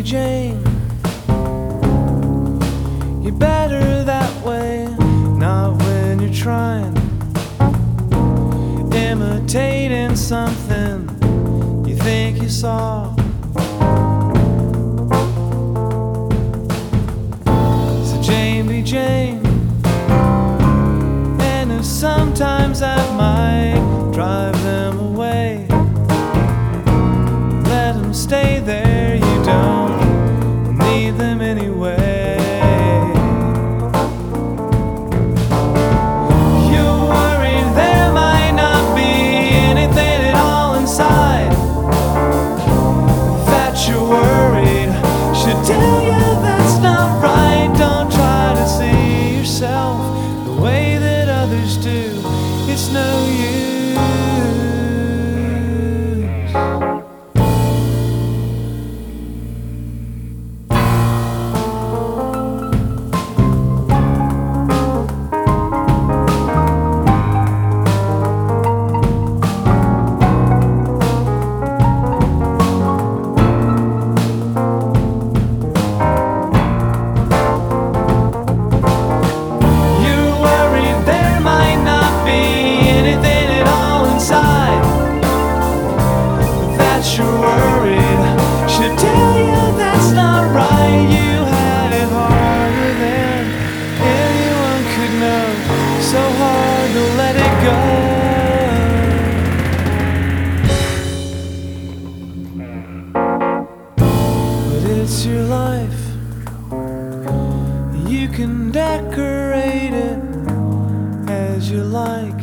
be Jane. You're better that way, not when you're trying, imitating something you think you saw. So Jane be Jane, and sometimes that might drive them away. Let them stay there, you don't need them anyway. You're worried there might not be anything at all inside. That you're worried should tell you that's not right. Don't try to see yourself the way that others do. It's no use. You're worried should tell you that's not right. You had it harder than anyone could know, so hard to let it go. But it's your life, you can decorate it as you like,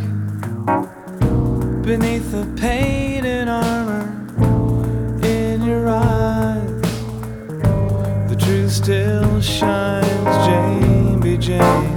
beneath the paint and armor your eyes. The truth still shines, Jane be Jane.